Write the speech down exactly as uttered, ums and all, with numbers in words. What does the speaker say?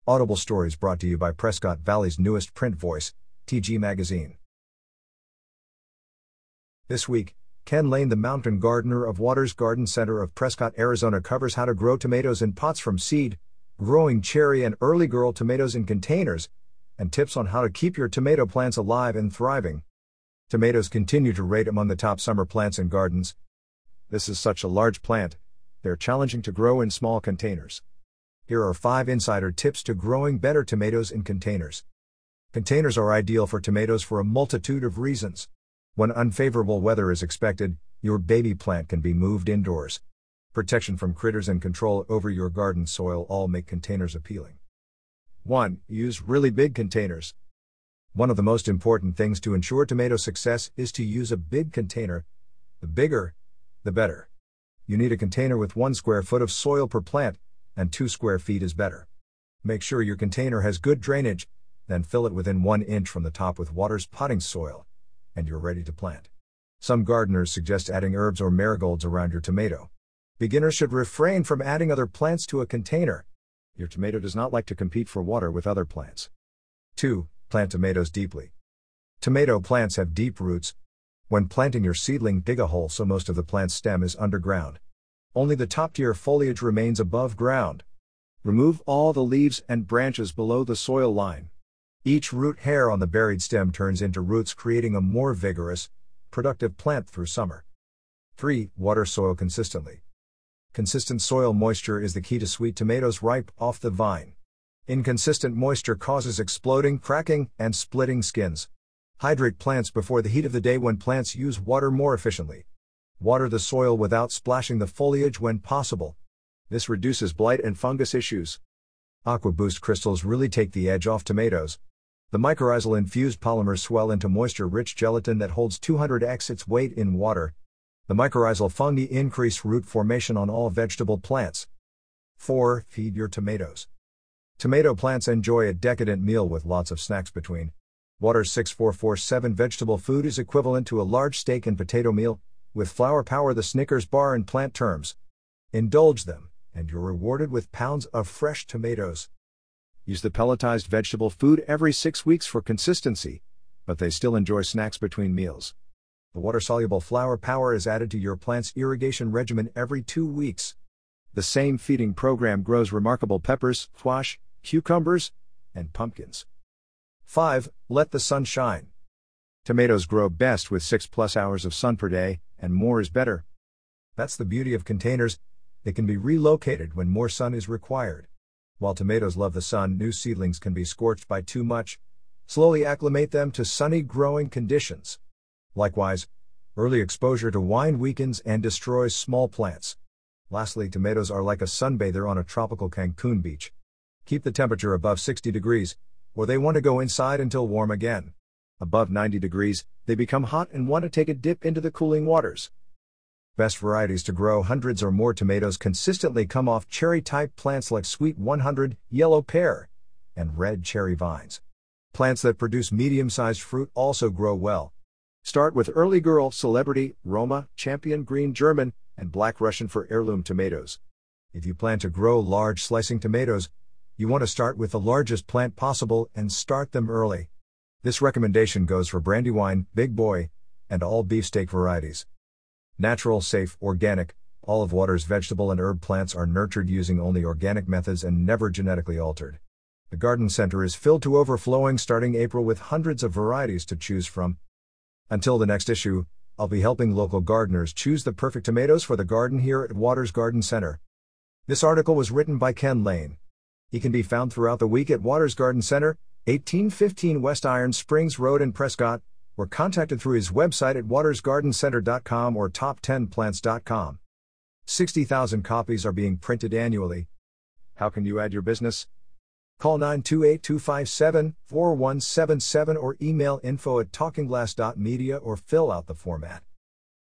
Audible Stories brought to you by Prescott Valley's newest print voice, T G Magazine. This week, Ken Lane, the mountain gardener of Waters Garden Center of Prescott, Arizona, covers how to grow tomatoes in pots from seed, growing cherry and early girl tomatoes in containers, and tips on how to keep your tomato plants alive and thriving. Tomatoes continue to rate among the top summer plants in gardens. This is such a large plant, they're challenging to grow in small containers. Here are five insider tips to growing better tomatoes in containers. Containers are ideal for tomatoes for a multitude of reasons. When unfavorable weather is expected, your baby plant can be moved indoors. Protection from critters and control over your garden soil all make containers appealing. one. Use really big containers. One of the most important things to ensure tomato success is to use a big container. The bigger, the better. You need a container with one square foot of soil per plant, and two square feet is better. Make sure your container has good drainage, then fill it within one inch from the top with Waters potting soil, and you're ready to plant. Some gardeners suggest adding herbs or marigolds around your tomato. Beginners should refrain from adding other plants to a container. Your tomato does not like to compete for water with other plants. two. Plant tomatoes deeply. Tomato plants have deep roots. When planting your seedling, dig a hole so most of the plant's stem is underground. Only the top-tier foliage remains above ground. Remove all the leaves and branches below the soil line. Each root hair on the buried stem turns into roots, creating a more vigorous, productive plant through summer. three. Water soil consistently. Consistent soil moisture is the key to sweet tomatoes ripe off the vine. Inconsistent moisture causes exploding, cracking, and splitting skins. Hydrate plants before the heat of the day when plants use water more efficiently. Water the soil without splashing the foliage when possible. This reduces blight and fungus issues. AquaBoost crystals really take the edge off tomatoes. The mycorrhizal-infused polymers swell into moisture-rich gelatin that holds two hundred x its weight in water. The mycorrhizal fungi increase root formation on all vegetable plants. four. Feed your tomatoes. Tomato plants enjoy a decadent meal with lots of snacks between. Waters six four four seven vegetable food is equivalent to a large steak and potato meal, with flour power the Snickers bar in plant terms. Indulge them, and you're rewarded with pounds of fresh tomatoes. Use the pelletized vegetable food every six weeks for consistency, but they still enjoy snacks between meals. The water-soluble flour power is added to your plant's irrigation regimen every two weeks. The same feeding program grows remarkable peppers, squash, cucumbers, and pumpkins. five. Let the sun shine. Tomatoes grow best with six plus hours of sun per day, and more is better. That's the beauty of containers, they can be relocated when more sun is required. While tomatoes love the sun, new seedlings can be scorched by too much. Slowly acclimate them to sunny growing conditions. Likewise, early exposure to wind weakens and destroys small plants. Lastly, tomatoes are like a sunbather on a tropical Cancun beach. Keep the temperature above sixty degrees, or they want to go inside until warm again. Above ninety degrees, they become hot and want to take a dip into the cooling waters. Best varieties to grow hundreds or more tomatoes consistently come off cherry-type plants like Sweet one hundred, yellow pear, and red cherry vines. Plants that produce medium-sized fruit also grow well. Start with Early Girl, Celebrity, Roma, Champion Green German, and Black Russian for heirloom tomatoes. If you plan to grow large slicing tomatoes, you want to start with the largest plant possible and start them early. This recommendation goes for Brandywine, Big Boy, and all beefsteak varieties. Natural, safe, organic, Olive Waters vegetable and herb plants are nurtured using only organic methods and never genetically altered. The garden center is filled to overflowing starting April with hundreds of varieties to choose from. Until the next issue, I'll be helping local gardeners choose the perfect tomatoes for the garden here at Waters Garden Center. This article was written by Ken Lane. He can be found throughout the week at Waters Garden Center, eighteen fifteen West Iron Springs Road in Prescott, or contacted through his website at waters garden center dot com or top ten plants dot com. sixty thousand copies are being printed annually. How can you add your business? Call nine two eight, two five seven, four one seven seven or email info at talkingglass dot media or fill out the format.